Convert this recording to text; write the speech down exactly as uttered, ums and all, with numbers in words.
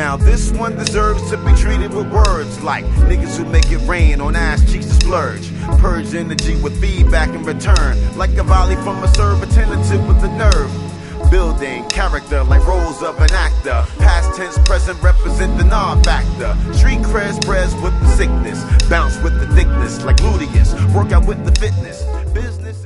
Now this one deserves to be treated with words like niggas who make it rain on ass cheeks to splurge. Purge energy with feedback in return, like a volley from a serve attentive with the nerve. Building character like roles of an actor. Past tense, present represent the non-factor. Street creds, breads with the sickness. Bounce with the thickness like gluteus. Work out with the fitness. Business.